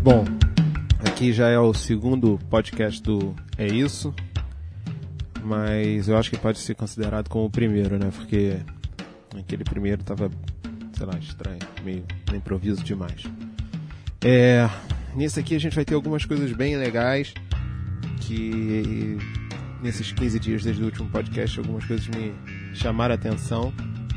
Bom, aqui já é o segundo podcast do É Isso, mas eu acho que pode ser considerado como o primeiro, né? Porque aquele primeiro tava, sei lá, estranho, meio no improviso demais. Nesse aqui a gente vai ter algumas coisas bem legais, que nesses 15 dias desde o último podcast algumas coisas me chamaram a atenção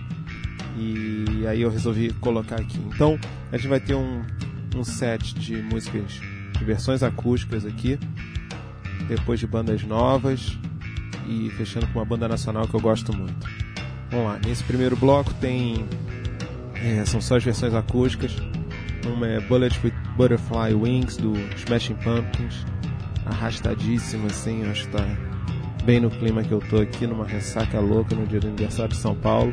e aí eu resolvi colocar aqui. Então a gente vai ter um set de músicas, de versões acústicas aqui, depois de bandas novas e fechando com uma banda nacional que eu gosto muito. Vamos lá, nesse primeiro bloco tem são só as versões acústicas. Uma é Bullet with Butterfly Wings do Smashing Pumpkins, arrastadíssima assim, acho que tá bem no clima que eu tô aqui, numa ressaca louca no dia do aniversário de São Paulo.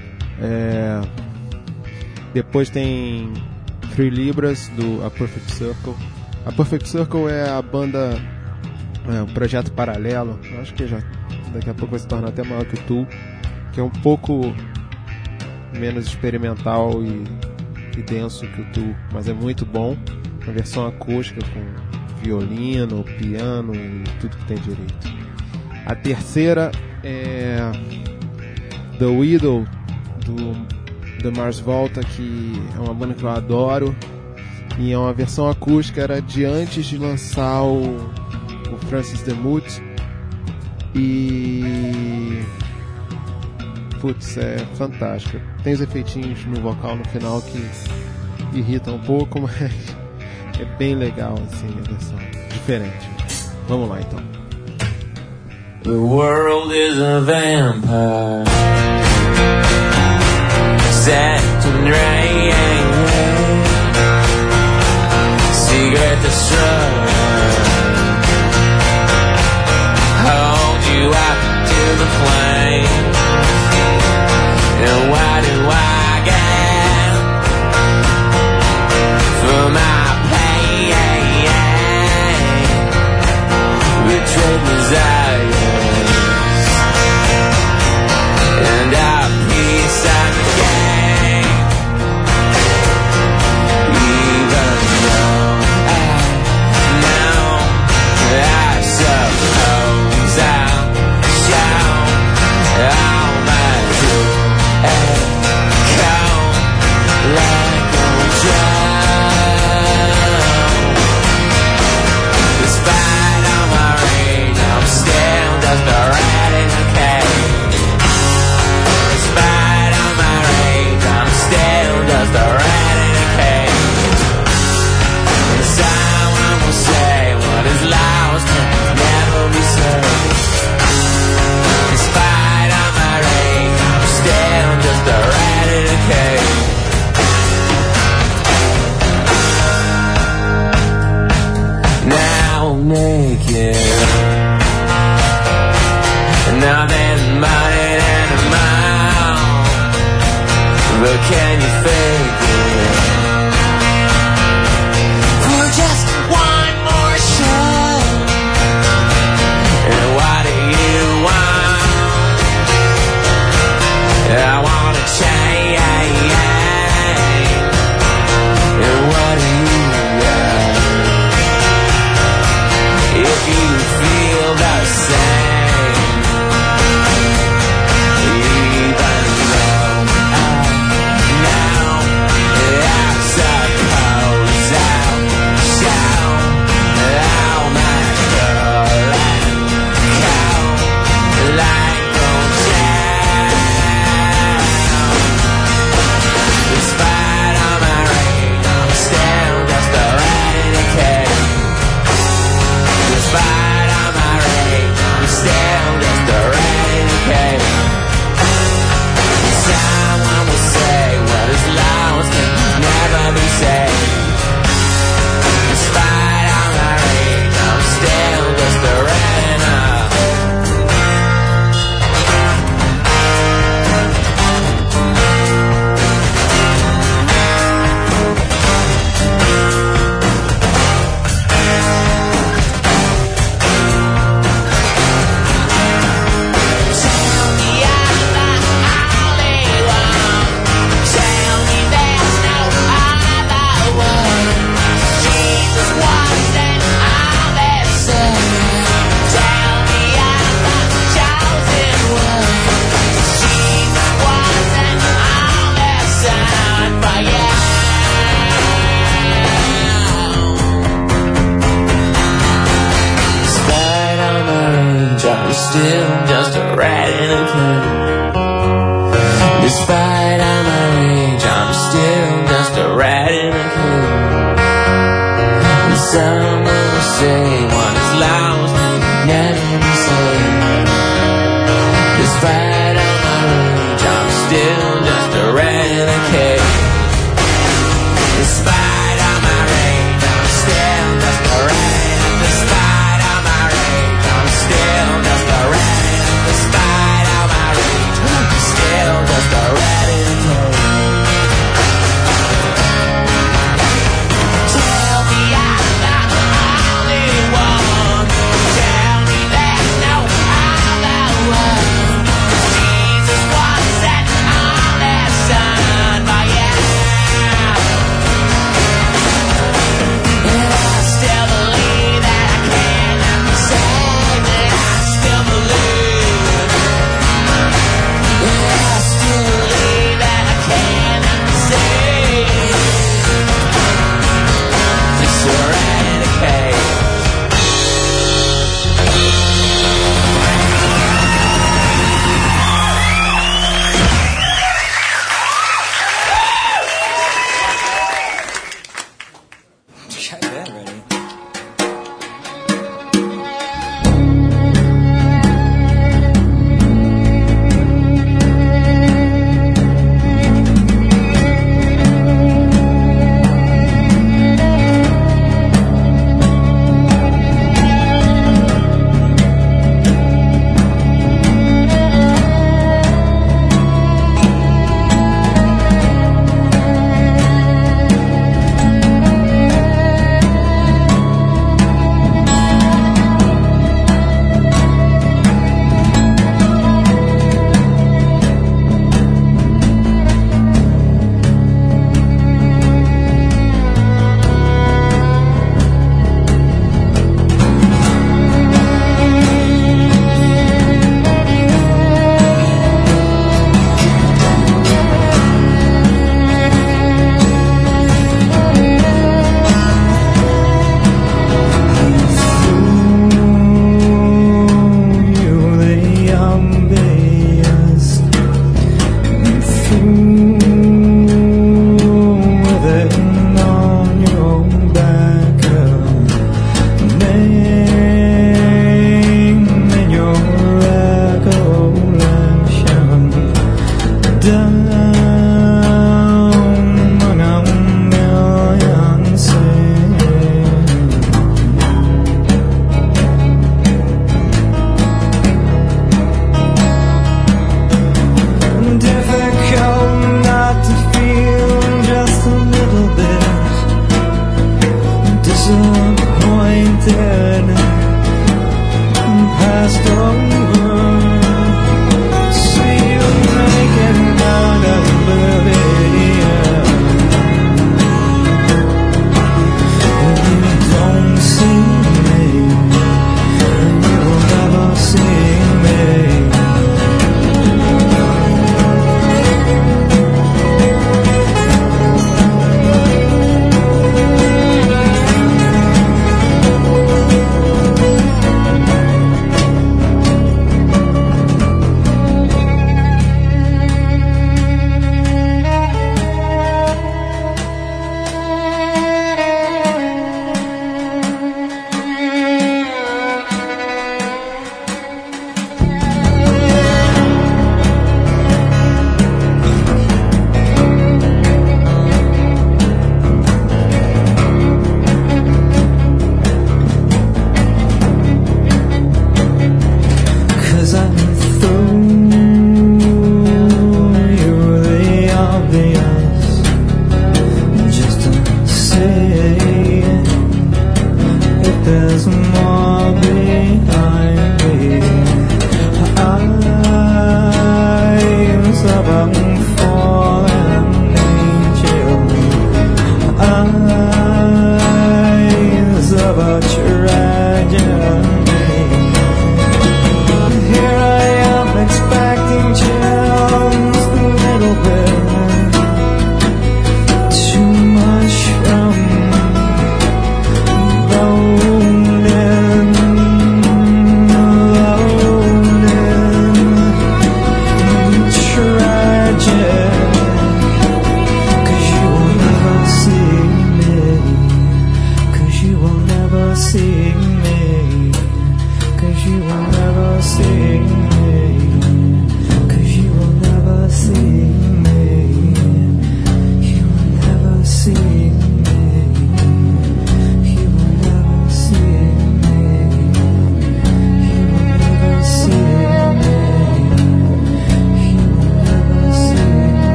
Depois tem 3 Libras do A Perfect Circle. A Perfect Circle é a banda, um projeto paralelo, acho que já daqui a pouco vai se tornar até maior que o Tool, que é um pouco menos experimental e denso que o Tool, mas é muito bom. Uma versão acústica com violino, piano e tudo que tem direito. A terceira é The Widow do Mars Volta, que é uma banda que eu adoro e é uma versão acústica, era de antes de lançar o Francis Demuth e putz, é fantástica. Tem os efeitinhos no vocal no final que irritam um pouco, mas é bem legal assim, a versão diferente. Vamos lá então. The world is a vampire set in rain, secret destruction, hold you up to the flame. And what do I get for my pain? Betrayed desires and a piece of the game. Even though I know, I suppose I'll show all my truth. Like a child, despite all my rage, I'm still just a rat in a cage. Despite all my rage, I'm still just a rat in a cage. And someone will say what is lost can never be saved. Despite all my rage, I'm still just a rat in a cage. Now naked, nothing but an animal. But can you fake it? For just one more show. And what do you want? I wanna change. And what do you want? If you feel the same, even though I know, I suppose I'll show how much girl and cow like old child. still just a rat in a cage. Despite all my rage, I'm still just a rat in a cage. And someone will say one is lost and can never be saved. Despite all my rage, I'm still just a rat in a cage. Despite all my rage, I'm still just a rat. Despite all my rage, I'm still just a rat. Despite all my rage, I'm still just a rat in a cage. Tell me I'm not the only one. Tell me there's no other one. Jesus was an only son, but yeah. And I still believe that I cannot be saved. And I still believe. And I still believe that I cannot be saved. Just a rat in a cage. Got that ready.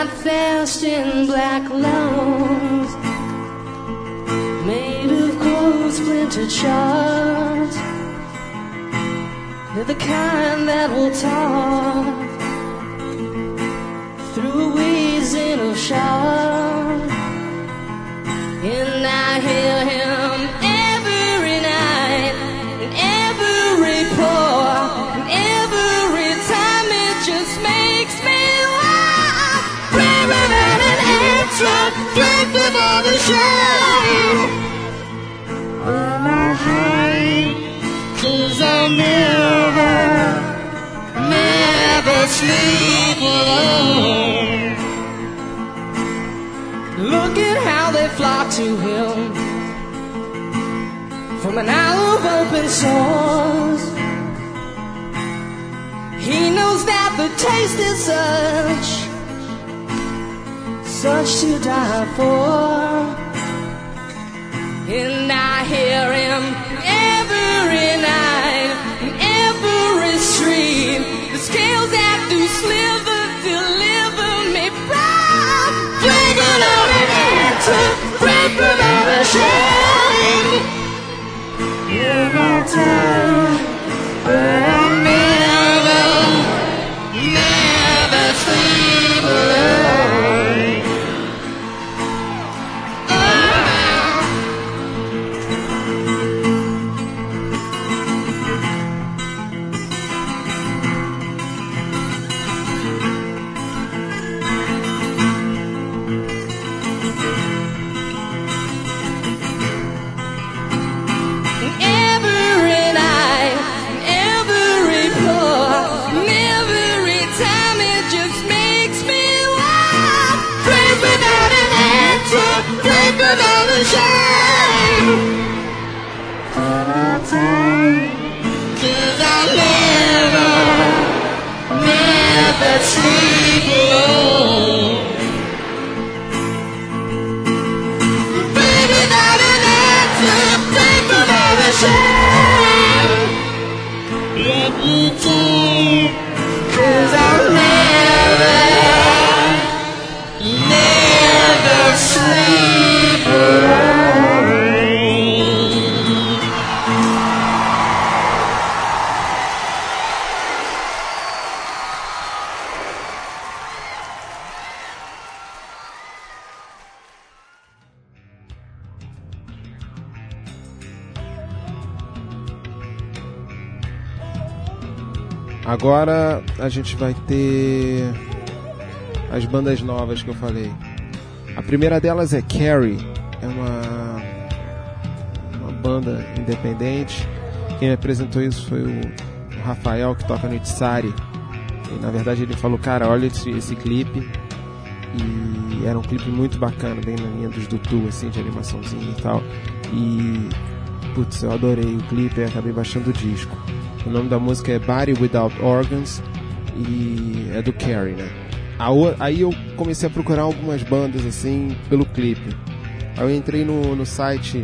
ride fast in black lungs, made of cold splintered shards. They're the kind that will talk through a wheezing of shout. And I hear him every night, and every pour, and every time it just makes me laugh. Dreaming out an answer, thinking of the shame. When I hide, 'cause I'll never sleep alone. Look at how they flock to him from an aisle of open sores. He knows that the taste is such to die for. And I hear him every night, in every street. The scales that do sliver deliver me pride. Drinking out an answer, drinking out a shame. In a time where I'll never sleep alone. Another shame. Cause I'll never sleep alone. Baby, not an answer. Think another shame. Let me take, 'cause I'll never sleep alone. Agora a gente vai ter as bandas novas que eu falei. A primeira delas é Carrie, é uma banda independente. Quem me apresentou isso foi o Rafael, que toca no Itzari. E na verdade ele falou, cara, olha esse clipe. E era um clipe muito bacana, bem na linha dos Dudu, assim, de animaçãozinha e tal. E, putz, eu adorei o clipe e acabei baixando o disco. O nome da música é Body Without Organs e é do Carrie, né? Aí eu comecei a procurar algumas bandas assim pelo clipe. Aí eu entrei no site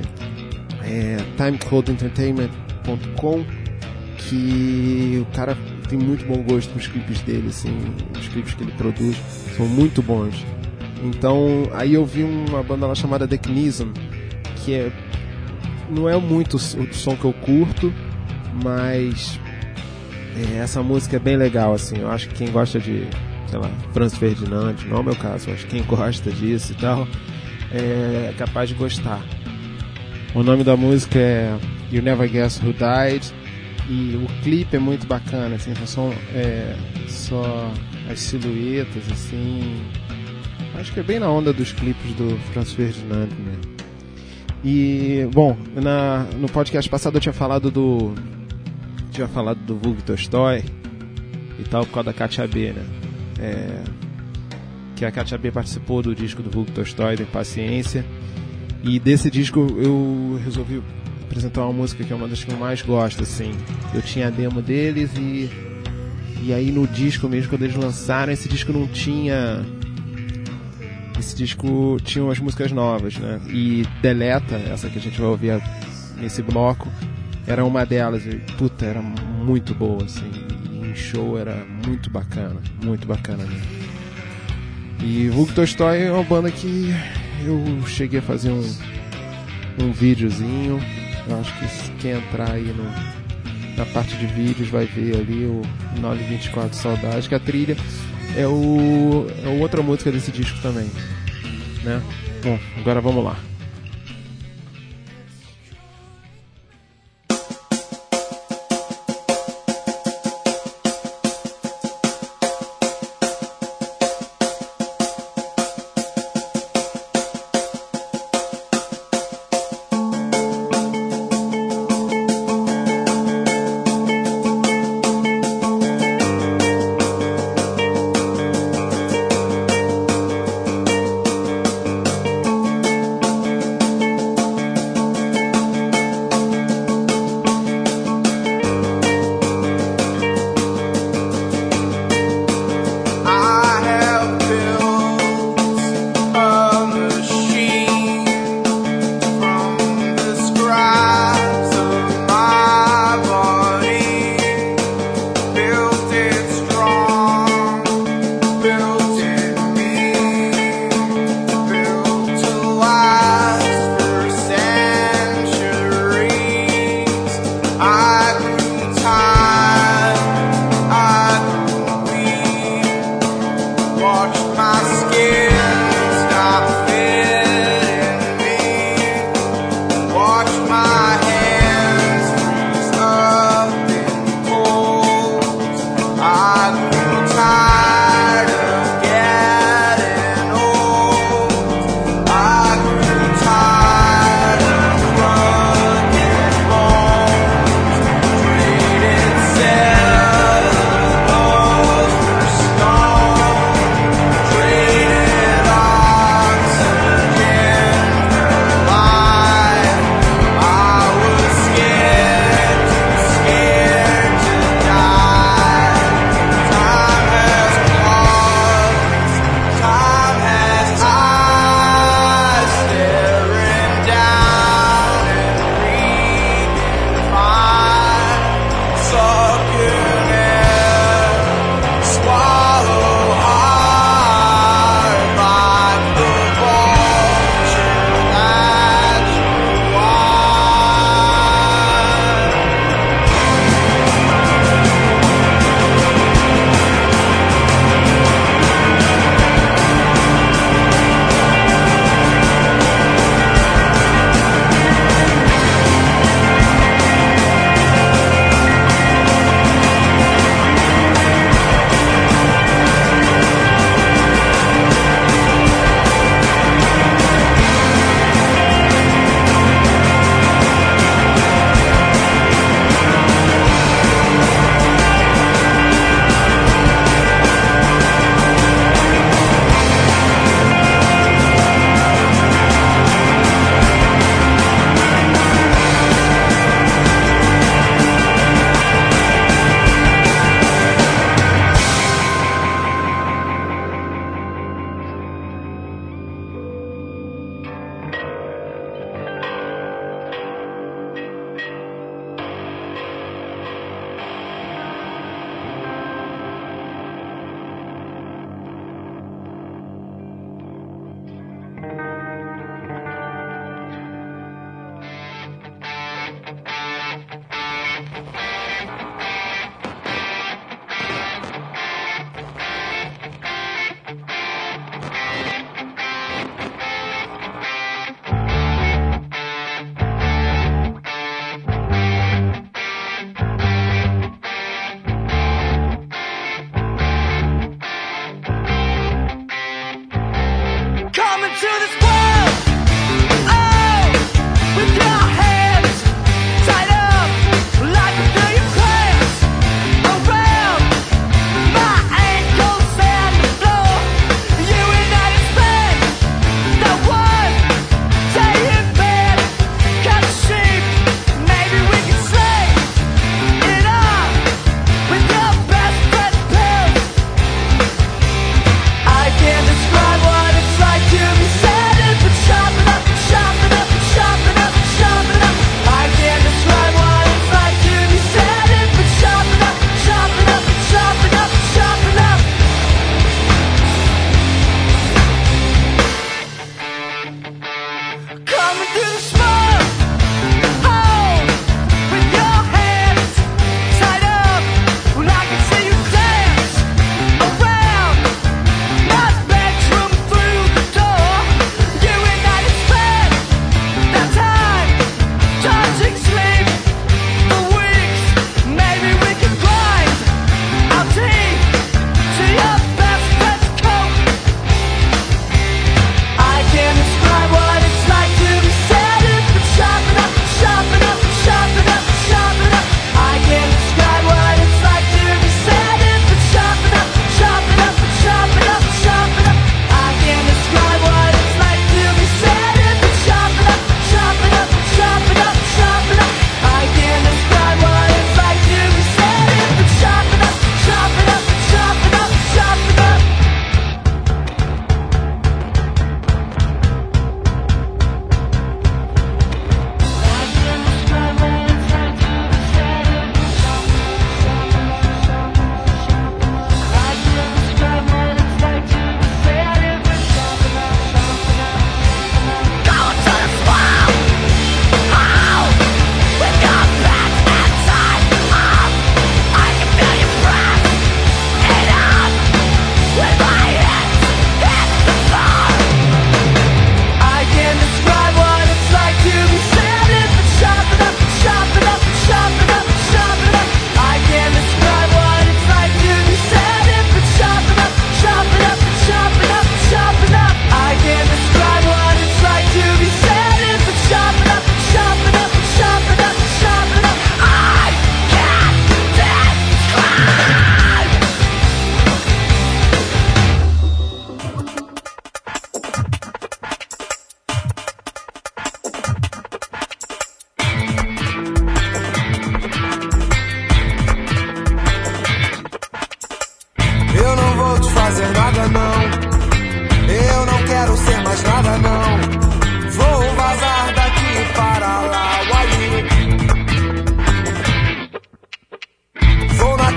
timecodentertainment.com, que o cara tem muito bom gosto nos clipes dele, assim, os clipes que ele produz são muito bons. Então aí eu vi uma banda lá chamada The Knism, que não é muito o som que eu curto, mas essa música é bem legal, assim. Eu acho que quem gosta de, sei lá, Franz Ferdinand, não é o meu caso, eu acho que quem gosta disso e tal é capaz de gostar. O nome da música é You Never Guess Who Died, e o clipe é muito bacana, assim, só as silhuetas, assim. Acho que é bem na onda dos clipes do Franz Ferdinand mesmo. E, bom, no podcast passado eu tinha falado do Vuk Tolstói e tal, por causa da Katia B, né? Que a Katia B participou do disco do Vuk Tolstói, do Impaciência. E desse disco eu resolvi apresentar uma música que é uma das que eu mais gosto, assim. Eu tinha a demo deles e aí no disco mesmo, quando eles lançaram, esse disco não tinha... Esse disco tinha umas músicas novas, né? E Deleta, essa que a gente vai ouvir nesse bloco, era uma delas. E, puta, era muito boa, assim. E em show era muito bacana mesmo. E Vulgo Tolstói é uma banda que eu cheguei a fazer um videozinho. Eu acho que quem entrar aí na parte de vídeos vai ver ali o 924 Saudade, que a trilha é outra música desse disco também, né? Bom, agora vamos lá.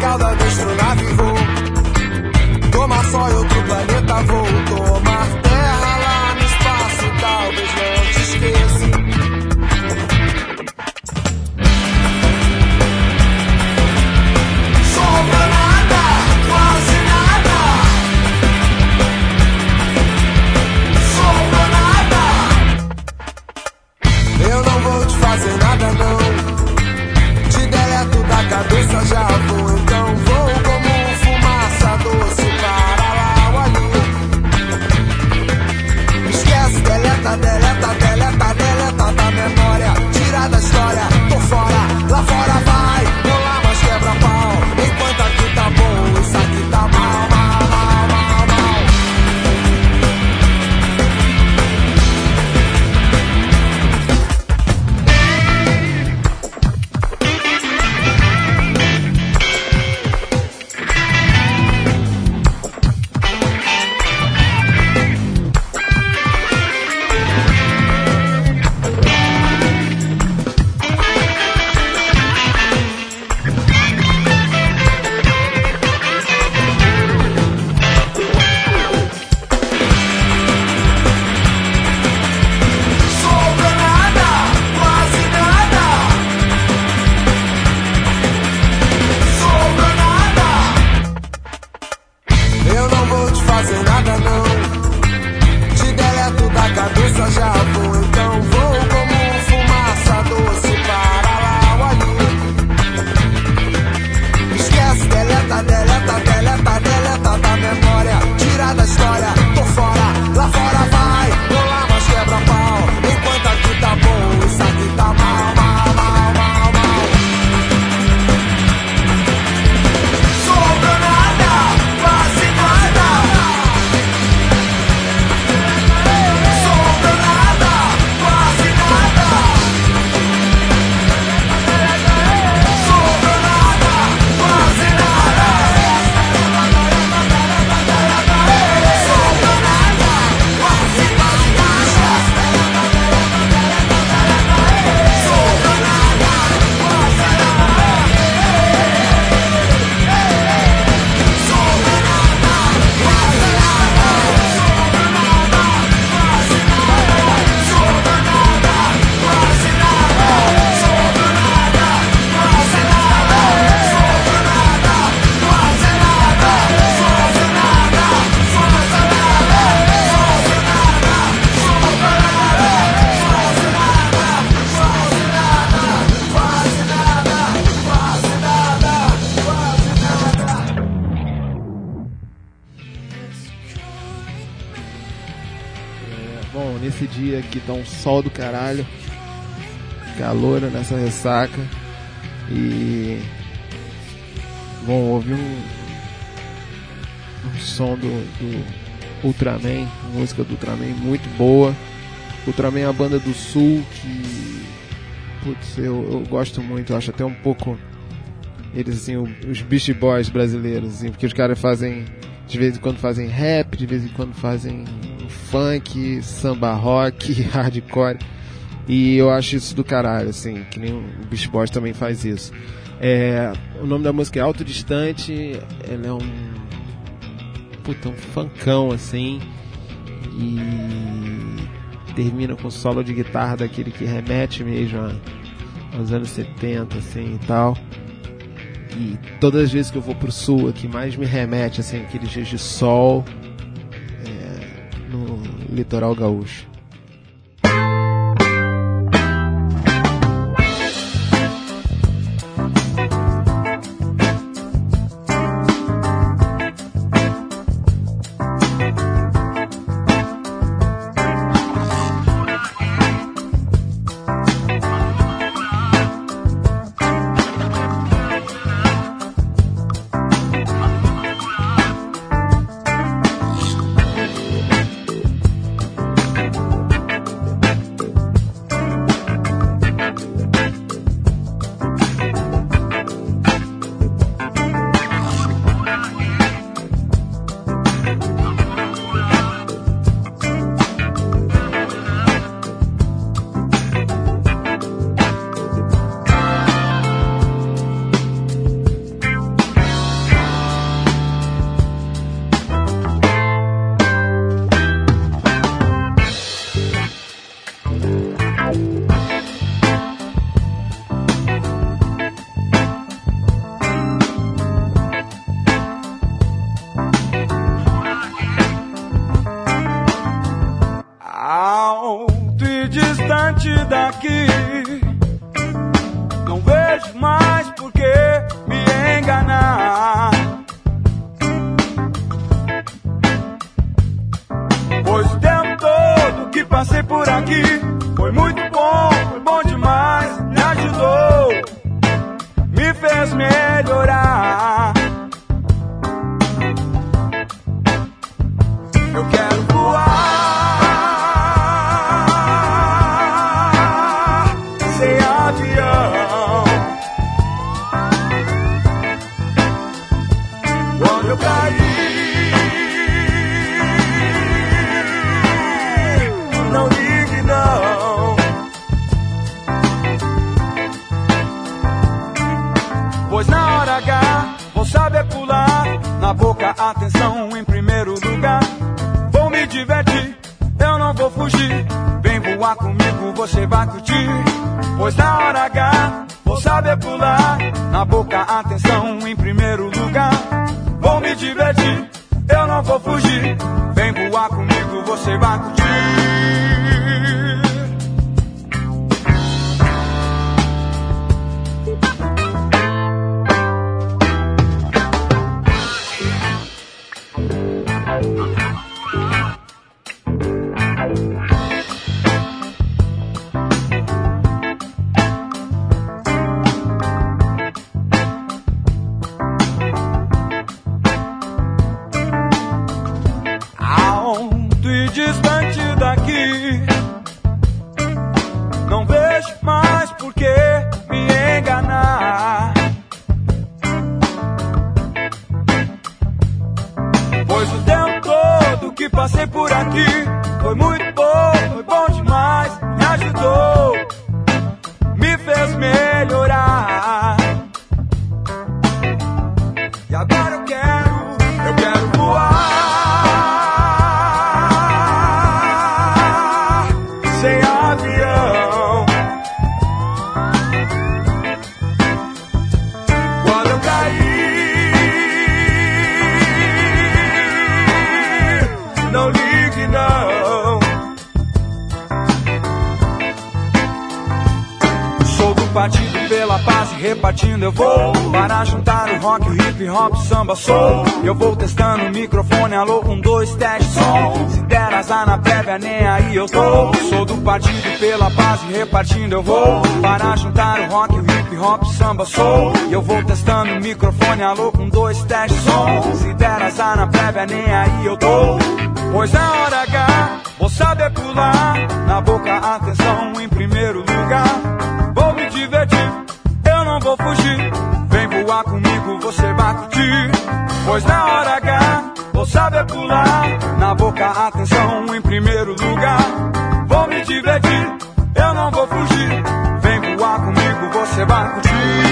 cauda da astronave vou tomar sol e outro planeta vou tomar terra lá no espaço, talvez não te esqueça. Sobra nada, quase nada. Sobra nada. Eu não vou te fazer nada não. Te deleto da cabeça, já vou. Então vou como fumaça doce para lá o ali. Esquece, deleta, deleta, deleta, deleta da memória. Tira da história, tô fora, lá fora vai. Não lá mais quebra pau. Enquanto aqui tá bom, isso aqui tá mal, mal, mal, mal, mal. Sobra nada, quase nada. Sobra nada. Eu não vou te fazer nada não. Te deleto da cabeça, já vou. Então vou como fumaça doce para lá o ali. Esquece, deleta, deleta, deleta, deleta da memória. Tira da história, tô fora, lá fora vai. Não lá mais quebra pau. Enquanto aqui tá bom, isso aqui tá mal, mal, mal, mal, mal. Sobra nada, quase nada. Sobra nada, quase nada. Sobra nada, quase nada. Sobra nada, quase nada. Sobra nada, quase Bom, nesse dia aqui tá um sol do caralho, calor nessa ressaca e bom, ouvi um som do Ultraman, música do Ultraman muito boa. Ultraman é uma banda do Sul que putz, eu gosto muito, eu acho até um pouco eles assim, os Beast Boys brasileiros, assim, porque os caras fazem, de vez em quando fazem rap, de vez em quando fazem funk, samba rock, hardcore, e eu acho isso do caralho, assim, que nem o Beast Boys também faz isso. O nome da música é Alto Distante, ela é um funkão, assim, e termina com solo de guitarra daquele que remete mesmo aos anos 70, assim, e tal. E todas as vezes que eu vou pro sul, aqui mais me remete, assim, aqueles dias de sol no litoral gaúcho. vejo mais por que me enganar. Pois o tempo todo que passei por aqui foi muito bom, foi bom demais, me ajudou, me fez melhorar. Eu quero voar sem avião. Quando eu cair, não ligue não, pois na hora H vou saber pular, na boca atenção em primeiro lugar. Vou me divertir, eu não vou fugir, vem voar comigo, você vai curtir. Pois na hora H vou saber pular, na boca atenção em primeiro lugar. Vou me divertir, eu não vou fugir, vem voar comigo, você vai curtir. Alto e distante daqui, não vejo mais por que me enganar. Pois o tempo todo que passei por aqui foi muito bom, foi bom demais, me ajudou, me fez melhorar. E agora eu quero voar sem avião. Quando eu cair, não ligue não. Sou do partido pela paz e repartindo eu vou, para juntar o rock, o hip hop, samba, soul. Eu vou testando o microfone, alô, 1, 2, teste som. Se der azar na prévia, nem aí eu tô. Sou do partido pela paz e repartindo eu vou, para juntar o rock, o hip hop, samba, soul. Eu vou testando o microfone, alô, 1, 2, teste som. Se der azar na prévia, nem aí eu tô. Pois na hora H vou saber pular, na boca atenção em primeiro lugar. Vou me divertir, eu não vou fugir, vem voar comigo, você vai curtir. Pois na hora H vou saber pular, na boca atenção em primeiro lugar. Vou me divertir, eu não vou fugir, vem voar comigo, você vai curtir.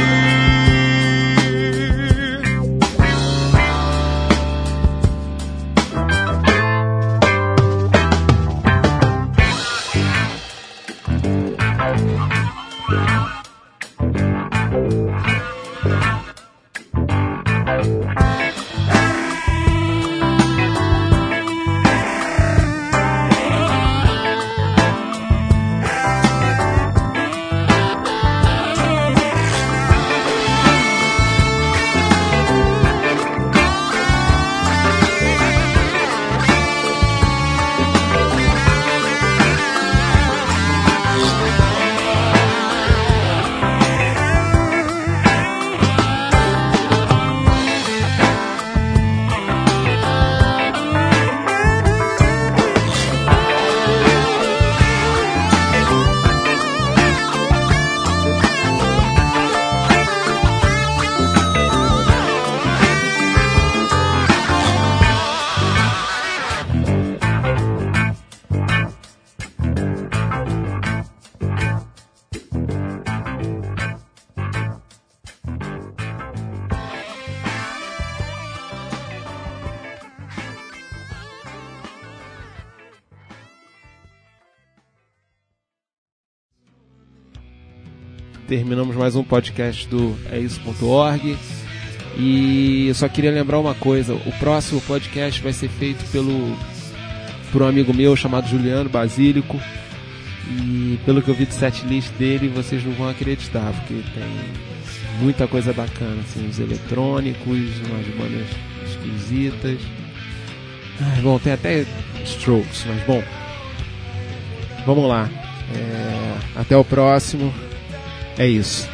Terminamos mais um podcast do eisso.org. E eu só queria lembrar uma coisa: o próximo podcast vai ser feito por um amigo meu chamado Juliano Basílico. E pelo que eu vi do setlist dele, vocês não vão acreditar, porque tem Muita coisa bacana, assim, os eletrônicos, umas bandas esquisitas. Bom, tem até Strokes, mas bom, vamos lá. Até o próximo. É isso.